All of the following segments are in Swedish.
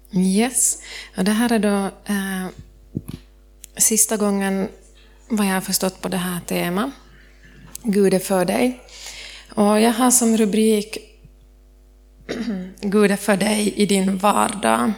Yes, och det här är då sista gången vad jag har förstått på det här temat. Gud är för dig. Och jag har som rubrik Gud är för dig i din vardag.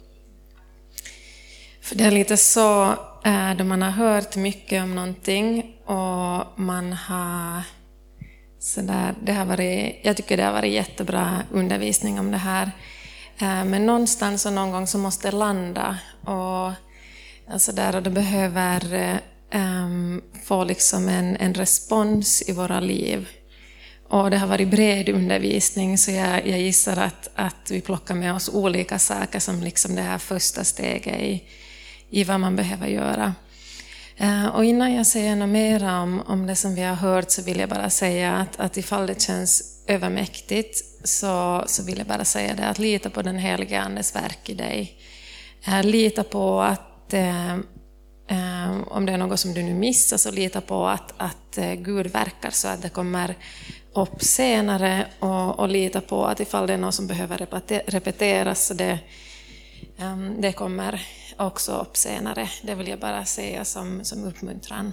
För det är lite så då man har hört mycket om någonting och man har sådär, jag tycker det har varit jättebra undervisning om det här. Men någonstans och någon gång så måste det landa och det behöver få liksom en respons i våra liv. Och det har varit bred undervisning så jag gissar att vi plockar med oss olika saker som liksom det här första steget i vad man behöver göra. Och innan jag säger något mer om det som vi har hört så vill jag bara säga att ifall det känns övermäktigt så vill jag bara säga det att lita på den helige Andes verk i dig. Lita på att om det är något som du nu missar så lita på att Gud verkar så att det kommer upp senare och lita på att ifall det är något som behöver repeteras så det kommer också upp senare. Det vill jag bara säga som uppmuntran.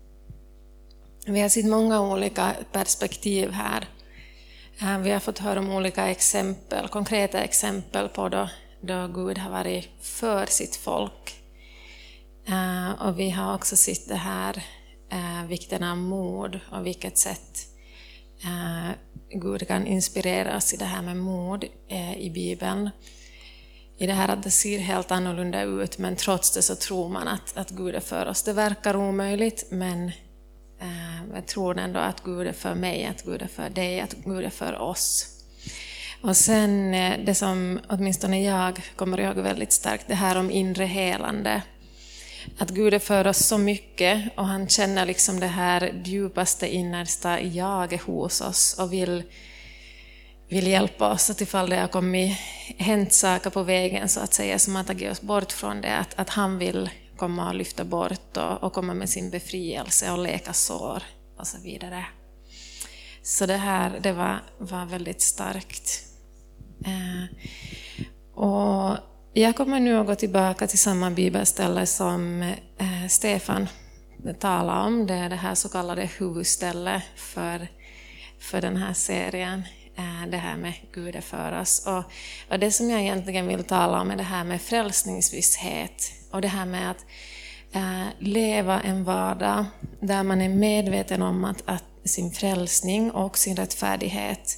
Vi har sett många olika perspektiv här. Vi har fått höra om olika exempel, konkreta exempel på då Gud har varit för sitt folk. Och vi har också sett det här vikten av mod och vilket sätt Gud kan inspirera oss i det här med mod i Bibeln. I det här att det ser helt annorlunda ut men trots det så tror man att Gud är för oss. Det verkar omöjligt men jag tror ändå att Gud är för mig, att Gud är för dig, att Gud är för oss. Och sen det som åtminstone jag kommer ihåg väldigt starkt, det här om inre helande. Att Gud är för oss så mycket och han känner liksom det här djupaste innersta jaget hos oss och vill hjälpa oss att ifall det har hänt saker på vägen så att säga som att tagit oss bort från det, att han vill komma och lyfta bort och komma med sin befrielse och läka sår och så vidare. Så det var väldigt starkt. Och jag kommer nu att gå tillbaka till samma bibelställe som Stefan talade om. Det är det här så kallade huvudstället för den här serien. Det här med Gud är för oss. Och det som jag egentligen vill tala om är det här med frälsningsvisshet. Och det här med att leva en vardag där man är medveten om att sin frälsning och sin rättfärdighet.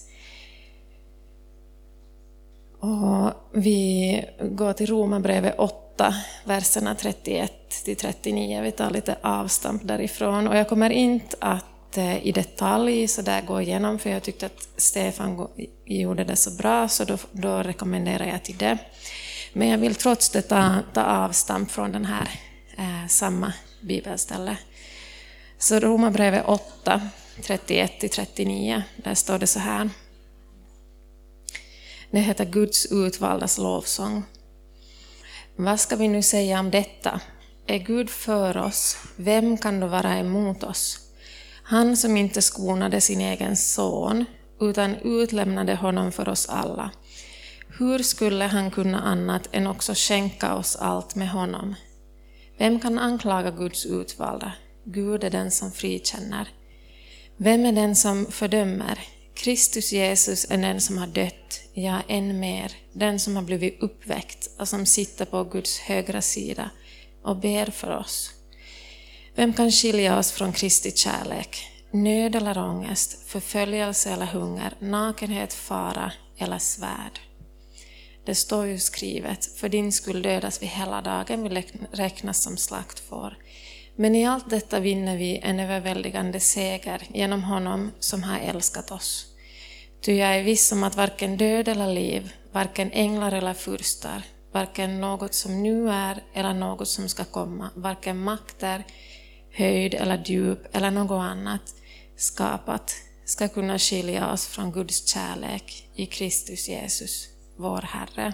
Och vi går till Romarbrevet 8, verserna 31-39. Vi tar lite avstamp därifrån. Och jag kommer inte att i detalj så där gå igenom för jag tyckte att Stefan gjorde det så bra så då rekommenderar jag till det. Men jag vill trots det ta avstamp från den här samma bibelställe. Så Romarbrevet 8, 31-39, där står det så här. Det heter Guds utvaldas lovsång. Vad ska vi nu säga om detta? Är Gud för oss? Vem kan då vara emot oss? Han som inte skonade sin egen son utan utlämnade honom för oss alla. Hur skulle han kunna annat än också skänka oss allt med honom? Vem kan anklaga Guds utvalda? Gud är den som frikänner. Vem är den som fördömer? Kristus Jesus är den som har dött, ja än mer, den som har blivit uppväckt och som sitter på Guds högra sida och ber för oss. Vem kan skilja oss från Kristi kärlek? Nöd eller ångest, förföljelse eller hunger, nakenhet, fara eller svärd. Det står ju skrivet, för din skull dödas vi hela dagen, vi räknas som slaktfår. Men i allt detta vinner vi en överväldigande seger genom honom som har älskat oss. Ty jag är viss om att varken död eller liv, varken änglar eller furstar, varken något som nu är eller något som ska komma, varken makter, höjd eller djup eller något annat skapat ska kunna skilja oss från Guds kärlek i Kristus Jesus, vår Herre.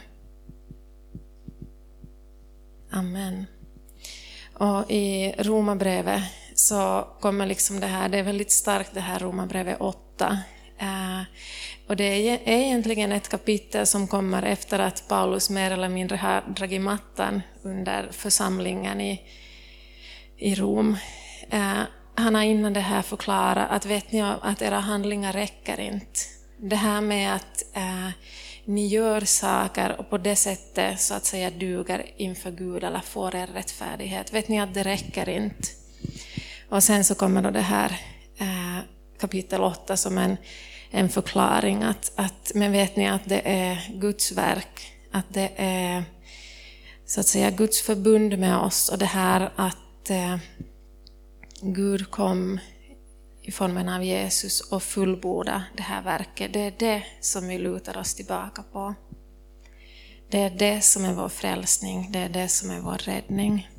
Amen. Och i Romarbrevet så kommer liksom det här, det är väldigt starkt det här Romarbrevet 8. Och det är egentligen ett kapitel som kommer efter att Paulus mer eller mindre har dragit mattan under församlingen i Rom. Han har innan det här förklarat att vet ni att era handlingar räcker inte. Det här med att ni gör saker och på det sättet så att säga duger inför Gud eller får er rättfärdighet. Vet ni att det räcker inte. Och sen så kommer då det här kapitel 8 som en förklaring att men vet ni att det är Guds verk, att det är så att säga Guds förbund med oss och det här att Gud kom i formen av Jesus och fullborda det här verket. Det är det som vi lutar oss tillbaka på. Det är det som är vår frälsning, det är det som är vår räddning.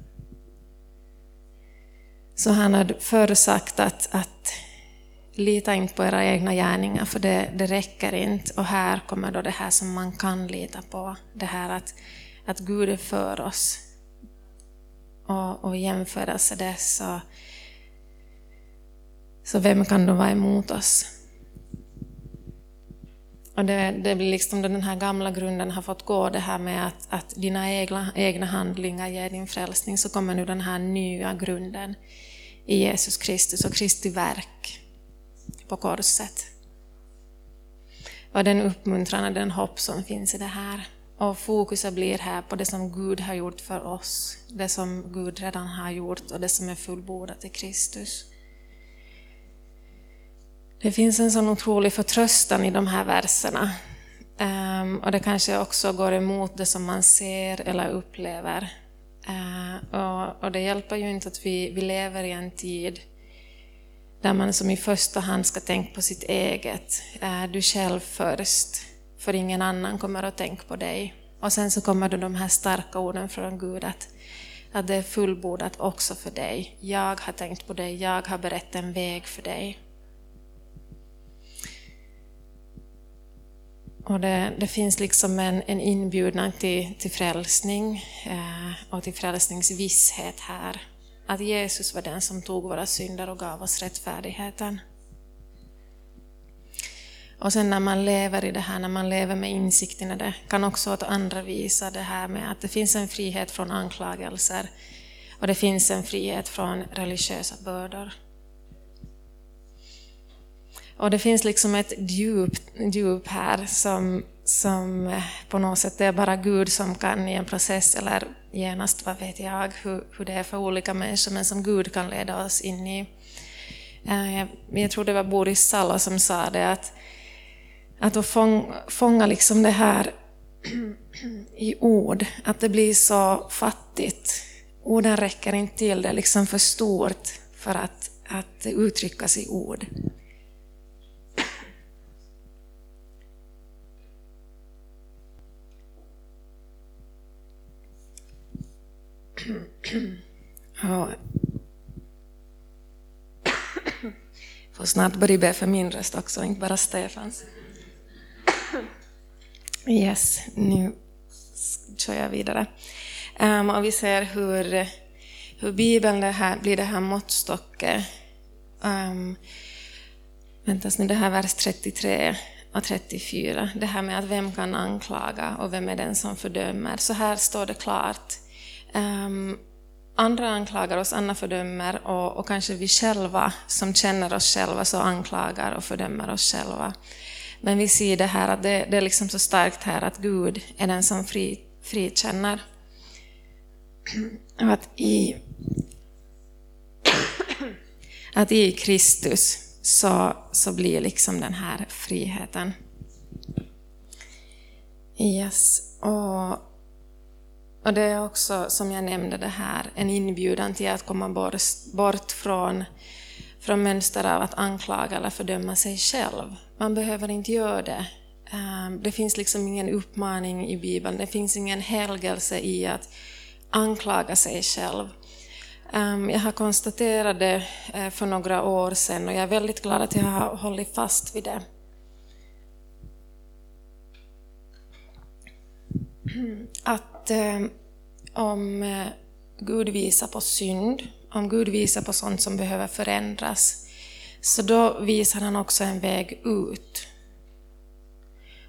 Så han har förr sagt att lita inte på era egna gärningar för det räcker inte. Och här kommer då det här som man kan lita på. Det här att Gud är för oss. Och jämföras det så vem kan då vara emot oss? Och det blir liksom den här gamla grunden har fått gå, det här med att dina egna handlingar ger din frälsning, så kommer nu den här nya grunden i Jesus Kristus och Kristi verk på korset. Och den uppmuntran och den hopp som finns i det här. Och fokuset blir här på det som Gud har gjort för oss, det som Gud redan har gjort och det som är fullbordat i Kristus. Det finns en sån otrolig förtröstan i de här verserna. Och det kanske också går emot det som man ser eller upplever. Och det hjälper ju inte att vi lever i en tid där man som i första hand ska tänka på sitt eget. Du själv först, för ingen annan kommer att tänka på dig. Och sen så kommer de här starka orden från Gud att det är fullbordat också för dig. Jag har tänkt på dig, jag har berättat en väg för dig. Och det finns liksom en inbjudan till frälsning och till frälsningsvisshet här. Att Jesus var den som tog våra synder och gav oss rättfärdigheten. Och sen när man lever i det här, när man lever med insikten i det, kan också åt andra visa det här med att det finns en frihet från anklagelser och det finns en frihet från religiösa bördor. Och det finns liksom ett djup här som på något sätt det är bara Gud som kan i en process eller genast, vad vet jag, hur det är för olika människor, men som Gud kan leda oss in i. Jag tror det var Boris Salo som sa det, att fånga liksom det här i ord, att det blir så fattigt. Orden räcker inte till, det är liksom för stort för att uttryckas i ord. Ja. Får snart börja be för min röst också, inte bara Stefans. Yes, nu kör jag vidare. Och vi ser hur Bibeln blir det här måttstocket. Väntas nu, det här vers 33 och 34. Det här med att vem kan anklaga och vem är den som fördömer. Så här står det klart. Andra anklagar oss, andra fördömer och kanske vi själva som känner oss själva så anklagar och fördömer oss själva. Men vi ser det här att det är liksom så starkt här att Gud är den som frikänner. Att i Kristus så blir liksom den här friheten. Yes. Och det är också, som jag nämnde det här, en inbjudan till att komma bort från mönster av att anklaga eller fördöma sig själv. Man behöver inte göra det. Det finns liksom ingen uppmaning i Bibeln. Det finns ingen helgelse i att anklaga sig själv. Jag har konstaterat det för några år sedan och jag är väldigt glad att jag har hållit fast vid det. Att om Gud visar på synd, om Gud visar på sånt som behöver förändras, så då visar han också en väg ut.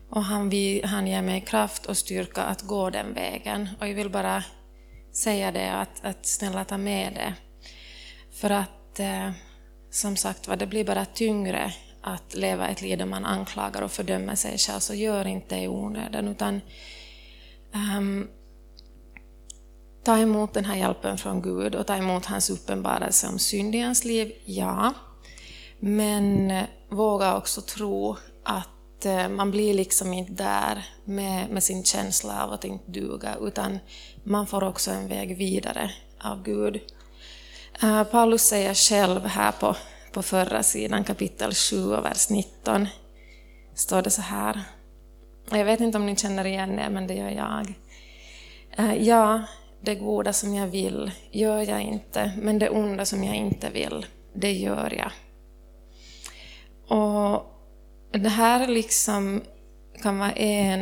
Och han ger mig kraft och styrka att gå den vägen. Och jag vill bara säga det, att snälla ta med det. För att som sagt det blir bara tyngre att leva ett liv där man anklagar och fördömer sig själv. Så gör inte det i onödan, utan ta emot den här hjälpen från Gud och ta emot hans uppenbarelse om synd i ens liv, ja. Men våga också tro att man blir liksom inte där med sin känsla av att inte duga, utan man får också en väg vidare av Gud. Paulus säger själv här på förra sidan, kapitel 7 och vers 19, står det så här. Jag vet inte om ni känner igen det, men det gör jag. Ja, det goda som jag vill gör jag inte, men det onda som jag inte vill, det gör jag. Och det här liksom kan vara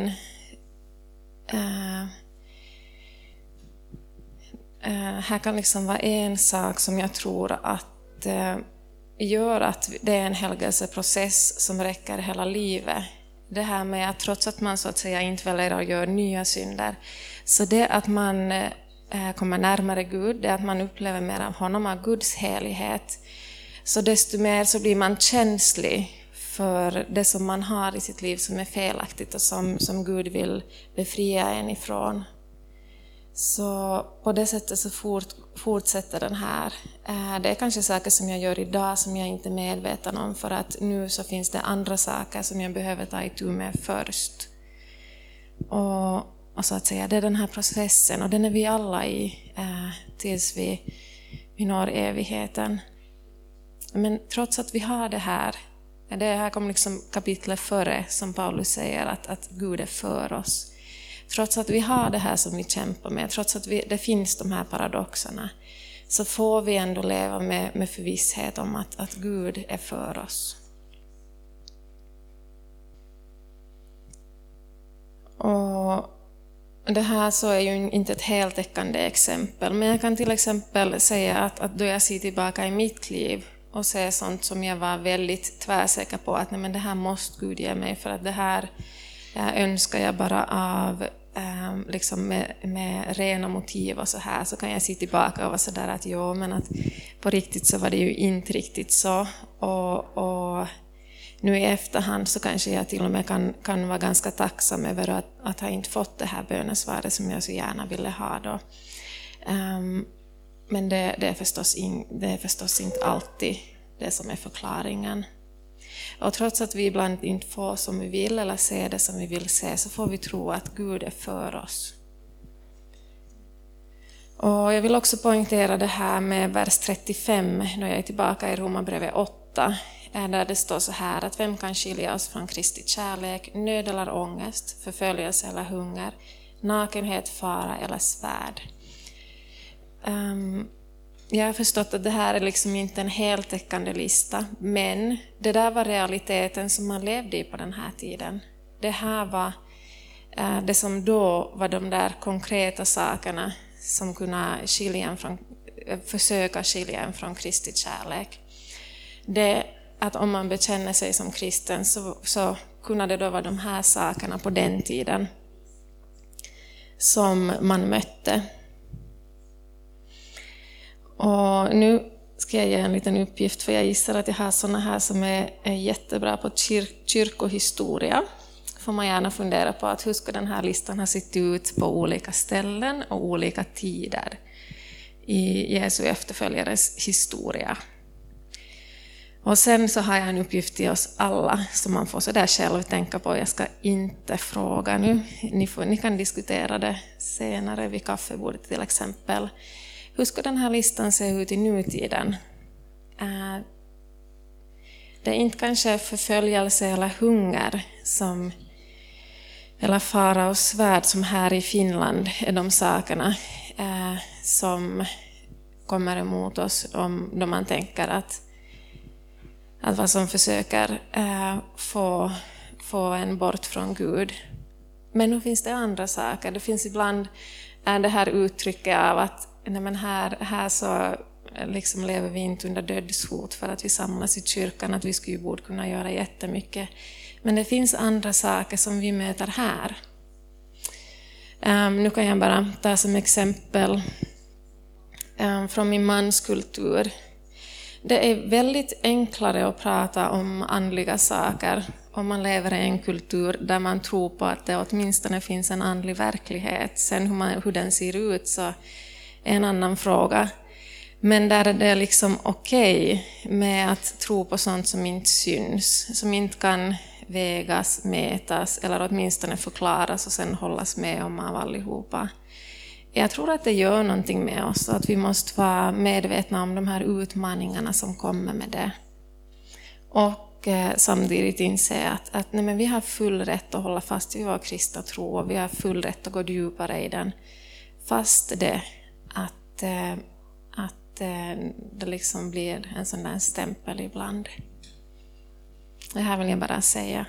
här kan liksom vara en sak som jag tror att gör att det är en helgelseprocess som räcker hela livet. Det här med att trots att man så att säga inte väljer att göra nya synder, så det att man kommer närmare Gud, det att man upplever mer av honom, av Guds helighet, så desto mer så blir man känslig för det som man har i sitt liv som är felaktigt och som Gud vill befria en ifrån. Så på det sättet så fortsätter den här. Det är kanske saker som jag gör idag som jag inte är medveten om, för att nu så finns det andra saker som jag behöver ta itu med först. Och så att säga, det är den här processen, och den är vi alla i tills vi når evigheten. Men trots att vi har det här kommer liksom kapitlet före som Paulus säger att Gud är för oss. Trots att vi har det här som vi kämpar med, trots att det finns de här paradoxerna, så får vi ändå leva med förvisshet om att Gud är för oss. Och det här så är ju inte ett heltäckande exempel, men jag kan till exempel säga att då jag ser tillbaka i mitt liv och ser sånt som jag var väldigt tvärsäker på att nej, men det här måste Gud ge mig, för att det här önskar jag bara av liksom med rena motiv och så här, så kan jag se tillbaka och vara så där att jo, men att på riktigt så var det ju inte riktigt så, och nu i efterhand så kanske jag till och med kan vara ganska tacksam över att ha inte fått det här bönesvaret som jag så gärna ville ha då. Men det är förstås inte alltid det som är förklaringen. Och trots att vi ibland inte får som vi vill eller ser det som vi vill se, så får vi tro att Gud är för oss. Och jag vill också poängtera det här med vers 35, när jag är tillbaka i Romarbrevet 8, där det står så här att vem kan skilja oss från Kristi kärlek, nöd eller ångest, förföljelse eller hunger, nakenhet, fara eller svärd. Jag har förstått att det här är liksom inte en heltäckande lista, men det där var realiteten som man levde i på den här tiden. Det här var det som då var de där konkreta sakerna som kunde försöka skilja en från Kristi kärlek. Det att om man bekänner sig som kristen så kunde det då vara de här sakerna på den tiden som man mötte. Och nu ska jag ge en liten uppgift, för jag gissar att jag har sådana här som är jättebra på kyrkohistoria. Får man gärna fundera på att hur ska den här listan ha sett ut på olika ställen och olika tider i Jesu efterföljares historia. Och sen så har jag en uppgift till oss alla som man får så där själv tänka på. Jag ska inte fråga nu. Ni kan diskutera det senare vid kaffebordet till exempel. Hur ska den här listan se ut i nutiden? Det är inte kanske förföljelse eller hunger eller fara och svärd som här i Finland är de sakerna som kommer emot oss då man tänker att vad som försöker få en bort från Gud. Men nu finns det andra saker. Det finns ibland det här uttrycket av att nej, men här så liksom lever vi inte under dödshot för att vi samlas i kyrkan, att vi skulle borde kunna göra jättemycket Men det finns andra saker som vi möter här. Nu kan jag bara ta som exempel från min mans kultur. Det är väldigt enklare att prata om andliga saker om man lever i en kultur där man tror på att det åtminstone finns en andlig verklighet. Sen hur den ser ut så är en annan fråga. Men där är det liksom okej med att tro på sånt som inte syns, som inte kan vägas, mätas eller åtminstone förklaras och sen hållas med om av allihopa. Jag tror att det gör någonting med oss, att vi måste vara medvetna om de här utmaningarna som kommer med det. Och samtidigt inse att nej, men vi har full rätt att hålla fast vid vår kristna tro och vi har full rätt att gå djupare i den. Fast det att det liksom blir en sån där stämpel ibland. Det här vill jag bara säga.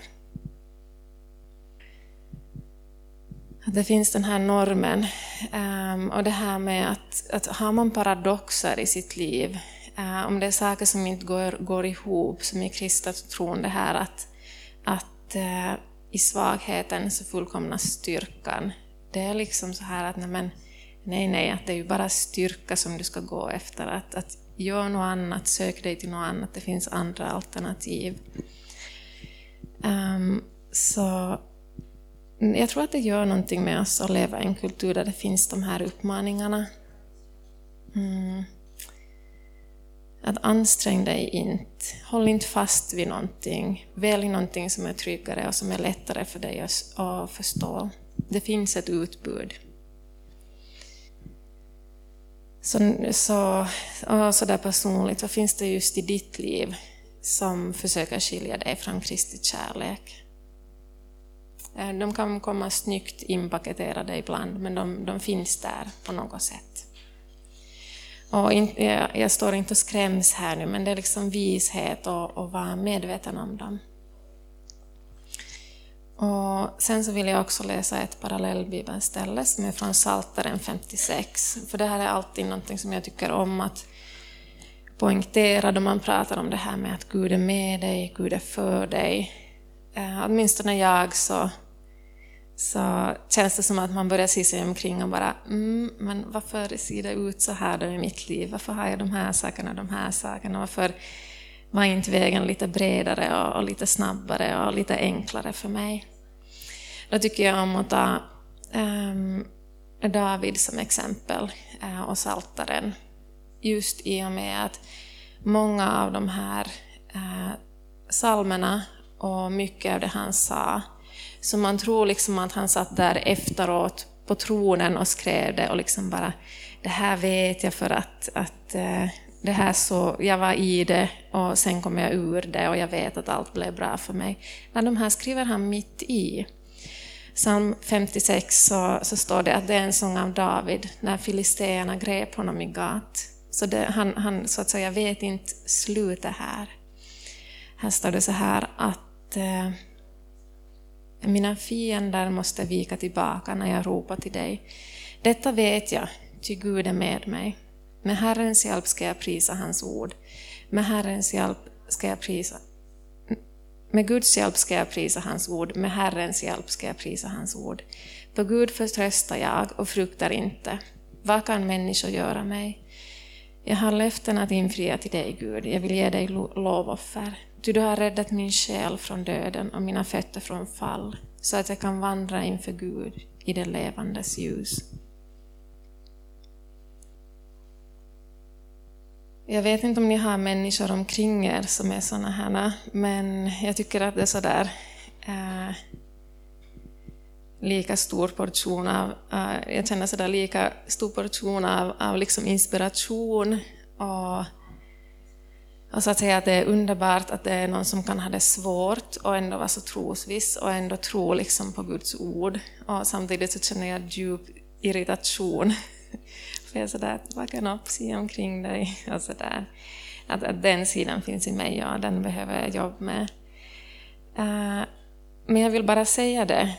Att det finns den här normen och det här med att har man paradoxer i sitt liv, om det är saker som inte går ihop, som i kristna tron, det här att i svagheten så fullkomnas styrkan. Det är liksom så här att nej, att det är ju bara styrka som du ska gå efter. Att gör något annat, sök dig till något annat, det finns andra alternativ. Så jag tror att det gör någonting med oss att leva i en kultur där det finns de här uppmaningarna. Att ansträng dig inte, håll inte fast vid någonting, välj någonting som är tryggare och som är lättare för dig att förstå. Det finns ett utbud. Så där personligt, vad finns det just i ditt liv som försöker skilja dig från Kristi kärlek? De kan komma snyggt inpaketerade ibland, men de finns där på något sätt. Och jag står inte och skräms här nu, men det är liksom vishet och vara medveten om dem. Och sen så vill jag också läsa ett parallellbibelställe som är från Psaltaren 56. För det här är alltid någonting som jag tycker om att poängtera då man pratar om det här med att Gud är med dig, Gud är för dig. Åtminstone jag så känns det som att man börjar se sig omkring och bara men varför ser det ut så här då i mitt liv? Varför har jag de här sakerna? Varför var inte vägen lite bredare och lite snabbare och lite enklare för mig? Då tycker jag om att ta David som exempel och Psaltaren. Just i och med att många av de här psalmerna och mycket av det han sa, så man tror liksom att han satt där efteråt på tronen och skrev det och liksom bara, det här vet jag för att det här så, jag var i det och sen kom jag ur det och jag vet att allt blev bra för mig. Men de här skriver han mitt i. Psalm 56 så står det att det är en sång av David när filisteerna grep honom i gat. Så han så att säga vet inte slutet här. Här står det så här att mina fiender måste vika tillbaka när jag ropar till dig. Detta vet jag, ty Gud är med mig. Med Herrens hjälp ska jag prisa hans ord. Med Herrens hjälp ska jag prisa. Med Guds hjälp ska jag prisa hans ord. Med Herrens hjälp ska jag prisa hans ord. På Gud förtröstar jag och fruktar inte. Vad kan människor göra mig? Jag har löften att infria till dig, Gud. Jag vill ge dig lovoffer. Du har räddat min själ från döden och mina fötter från fall, så att jag kan vandra inför Gud i det levandes ljus. Jag vet inte om ni har människor omkring er som är såna här, men jag tycker att det är så där lika stor portion av, jag känner så där lika stor portion av liksom inspiration och så att säga att det är underbart att det är någon som kan ha det svårt och ändå vara så trosviss och ändå tro liksom på Guds ord. Och samtidigt så känner jag djup irritation. För jag är sådär, vakna upp, se omkring dig och sådär. Att den sidan finns i mig, ja, den behöver jag jobba med. Men jag vill bara säga det,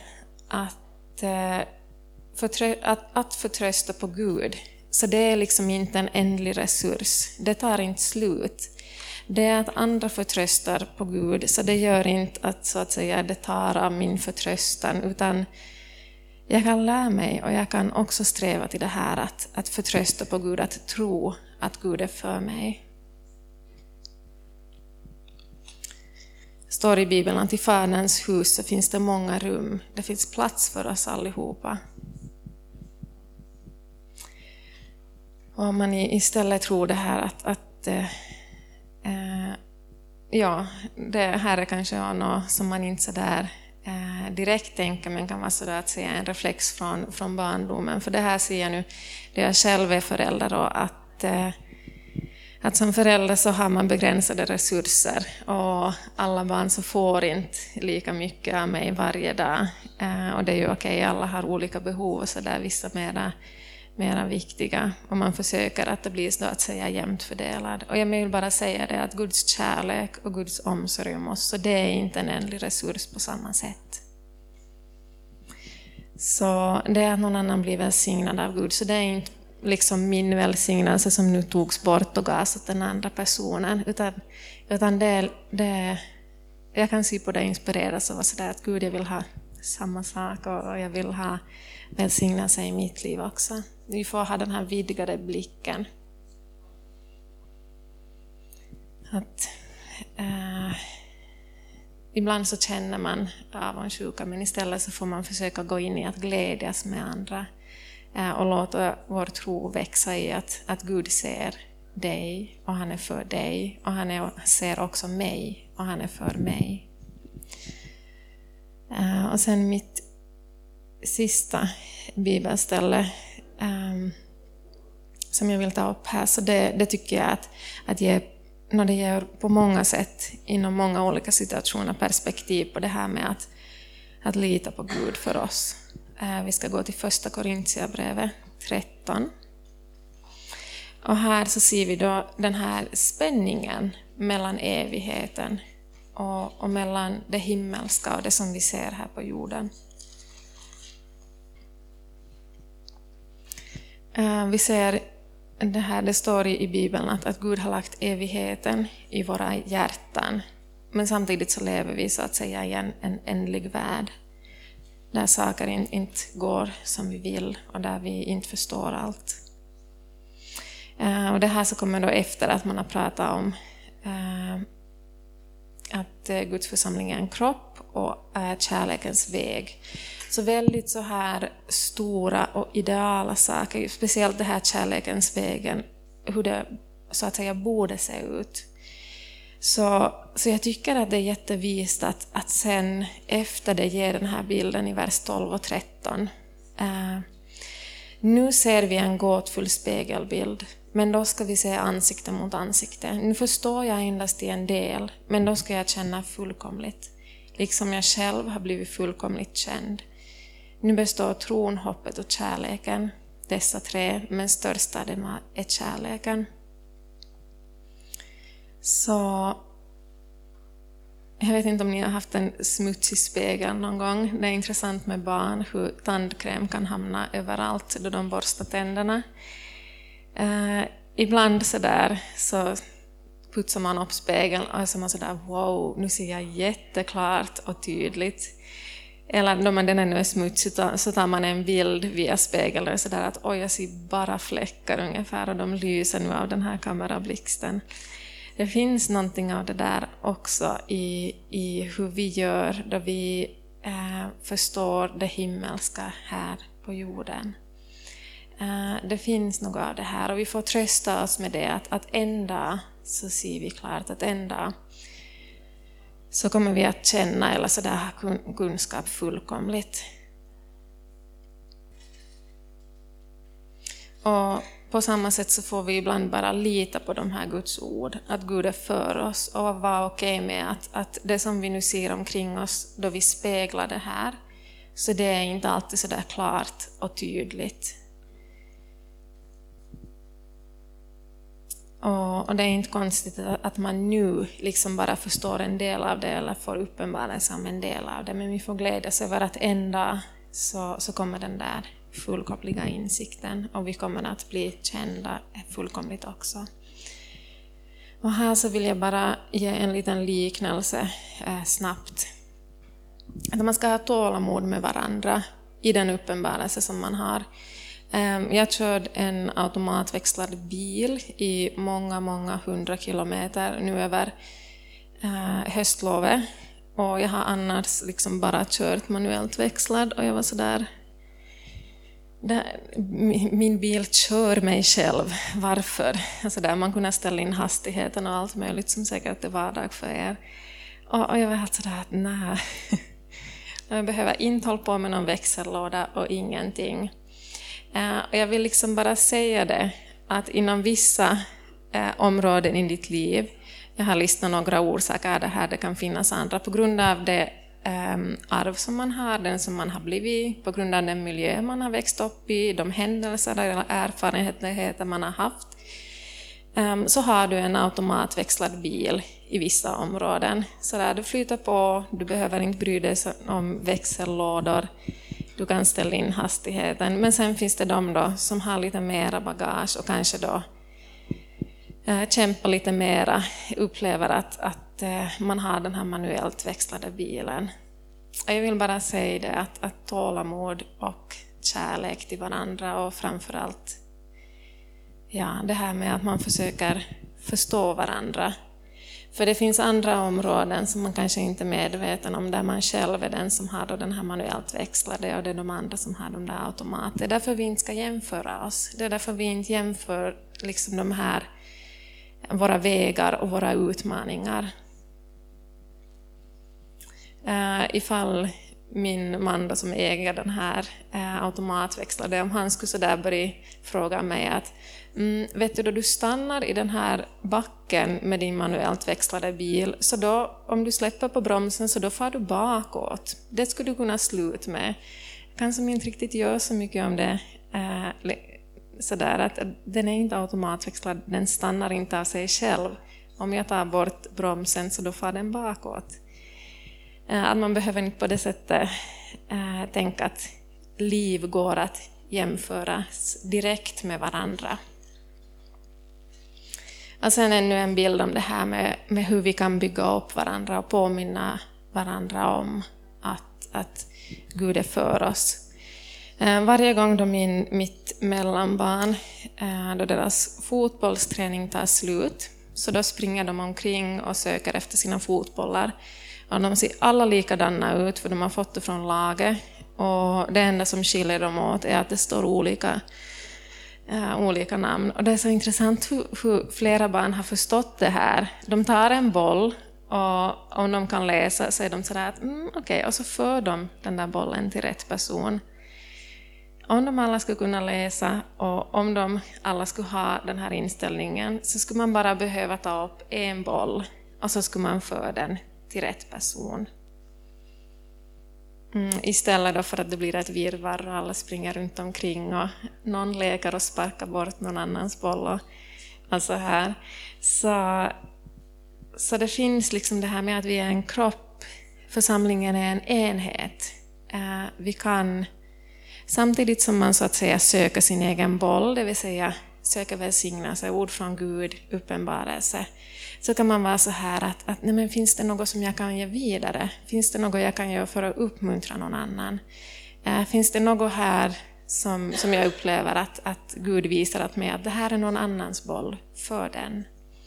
att förtrösta på Gud, så det är liksom inte en ändlig resurs. Det tar inte slut. det är att andra förtröstar på Gud. Så det gör inte att, så att säga, det tar av min förtröstan, utan jag kan lära mig och jag kan också sträva till det här att förtrösta på Gud, att tro att Gud är för mig. Det står i Bibeln att i Faderns hus så finns det många rum. Det finns plats för oss allihopa. Och om man istället tror det här det här är kanske något som man inte så där direkt tänker, men kan vara så där att säga en reflex från barndomen. För det här ser jag nu, det jag själv är förälder, och att som förälder så har man begränsade resurser, och alla barn så får inte lika mycket av mig varje dag. Och det är ju okej, alla har olika behov och så där, vissa mera viktiga, och man försöker att det blir så att säga jämnt fördelad. Och jag vill bara säga det att Guds kärlek och Guds omsorg om oss, så det är inte en ändlig resurs på samma sätt. Så det är att någon annan blir välsignad av Gud, så det är inte liksom min välsignelse som nu togs bort och gavs åt den andra personen, utan det jag kan se på det inspireras av så där att Gud, jag vill ha samma sak, och jag vill ha välsignelse i mitt liv också. Vi får ha den här vidgade blicken. Att ibland så känner man avundsjuka, men istället så får man försöka gå in i att glädjas med andra och låta vår tro växa i att Gud ser dig och han är för dig, och han ser också mig och han är för mig. Och sen mitt sista bibelställe som jag vill ta upp här, så det tycker jag att när det ger på många sätt inom många olika situationer perspektiv på det här med att lita på Gud för oss. Vi ska gå till första Korintierbrevet 13. Och här så ser vi då den här spänningen mellan evigheten och mellan det himmelska och det som vi ser här på jorden. Vi ser det står i Bibeln att Gud har lagt evigheten i våra hjärtan. Men samtidigt så lever vi så att säga i en ändlig värld. Där saker inte går som vi vill och där vi inte förstår allt. Och det här så kommer då efter att man har pratat om att Guds församling är en kropp och kärlekens väg. Så väldigt så här stora och ideala saker, speciellt det här kärlekens vägen, hur det så att säga borde se ut. Så jag tycker att det är jättevist att sen efter det ger den här bilden i vers 12 och 13. Nu ser vi en gåtfull spegelbild, men då ska vi se ansikte mot ansikte. Nu förstår jag endast i en del, men då ska jag känna fullkomligt. Liksom jag själv har blivit fullkomligt känd. Nu består tron, hoppet och kärleken, dessa tre, men största av dem är kärleken. Så jag vet inte om ni har haft en smutsig spegel någon gång. Det är intressant med barn hur tandkräm kan hamna överallt då de borstar tänderna. Ibland så putsar man upp spegeln och så är man sådär, wow, nu ser jag jätteklart och tydligt. Eller när den är nu smutsig så tar man en bild via spegeln och sådär att oj, jag ser bara fläckar ungefär och de lyser nu av den här kamerablixten. Det finns någonting av det där också i hur vi gör då vi förstår det himmelska här på jorden. Det finns något av det här och vi får trösta oss med det att en dag så ser vi klart att en dag så kommer vi att känna eller så där ha kunskap fullkomligt. Och på samma sätt så får vi ibland bara lita på de här Guds ord, att Gud är för oss och vara okej med att det som vi nu ser omkring oss då vi speglar det här, så det är inte alltid så där klart och tydligt. Och det är inte konstigt att man nu liksom bara förstår en del av det eller får uppenbara som en del av det, men vi får glädjas över att en dag så kommer den där fullkomliga insikten och vi kommer att bli kända fullkomligt också. Och här så vill jag bara ge en liten liknelse snabbt. Att man ska ha tålamod med varandra i den uppenbarelse som man har. Jag körde en automatväxlad bil i många 100 kilometer nu över höstlovet. Och jag har annars liksom bara kört manuellt växlad och jag var sådär... Min bil kör mig själv. Varför? Alltså där man kunde ställa in hastigheten och allt möjligt som säkert är vardag för er. Och jag var helt sådär att nej. Jag behöver inte hålla på med någon växellåda och ingenting. Och jag vill liksom bara säga det att inom vissa områden i ditt liv, jag har listat några orsaker det här, det kan finnas andra på grund av det arv som man har, den som man har blivit, på grund av den miljö man har växt upp i, de händelser eller erfarenheter man har haft, så har du en automatväxlad bil i vissa områden. Så där du flyter på, du behöver inte bry dig om växellådor, du kan ställa in hastigheten. Men sen finns det de då som har lite mera bagage och kanske då kämpar lite mera, upplever att man har den här manuellt växlade bilen. Och jag vill bara säga det att tålamod och kärlek till varandra och framförallt det här med att man försöker förstå varandra. För det finns andra områden som man kanske inte är medveten om, där man själv är den som har då den här manuellt växlade och det är de andra som har de där automater. Det är därför vi inte ska jämföra oss. Det är därför vi inte jämför liksom de här våra vägar och våra utmaningar. Ifall min man då, som äger den här automatväxlade, om han skulle så där börja fråga mig att vet du, då du stannar i den här backen med din manuellt växlade bil, så då om du släpper på bromsen så då får du bakåt. Det skulle du kunna sluta med. Kan som inte riktigt göra så mycket om det så där att den är inte automatväxlad, den stannar inte av sig själv. Om jag tar bort bromsen så då får den bakåt. Att man behöver inte på det sättet tänka att liv går att jämföras direkt med varandra. Och sen ännu en bild om det här med hur vi kan bygga upp varandra och påminna varandra om att Gud är för oss. Varje gång då mitt mellanbarn, då deras fotbollsträning tar slut, så då springer de omkring och söker efter sina fotbollar. Och de ser alla likadana ut för de har fått det från laget. Och det enda som skiljer dem åt är att det står olika namn. Och det är så intressant hur flera barn har förstått det här. De tar en boll och om de kan läsa så är de sådär att okej, och så för de den där bollen till rätt person. Om de alla skulle kunna läsa och om de alla skulle ha den här inställningen så skulle man bara behöva ta upp en boll och så skulle man för den till rätt person. Istället då för att det blir ett virrvarr och alla springer runt omkring och någon leker och sparkar bort någon annans boll och så här. Så det finns liksom det här med att vi är en kropp, församlingen är en enhet. Vi kan, samtidigt som man så att säga söker sin egen boll, det vill säga söker välsignelse, ord från Gud, uppenbarelse, så kan man vara så här att nej, men finns det något som jag kan ge vidare? Finns det något jag kan göra för att uppmuntra någon annan? Finns det något här som jag upplever att Gud visar att det här är någon annans boll, för den?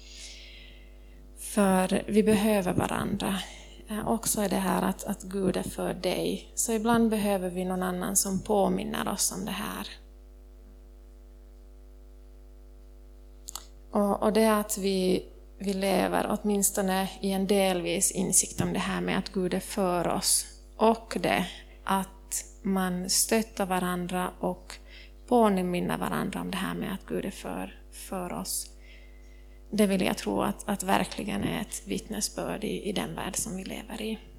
För vi behöver varandra. Också är det här att Gud är för dig. Så ibland behöver vi någon annan som påminner oss om det här. Och det är att vi lever åtminstone i en delvis insikt om det här med att Gud är för oss. Och det att man stöttar varandra och påminner varandra om det här med att Gud är för oss. Det vill jag tro att verkligen är ett vittnesbörd i den värld som vi lever i.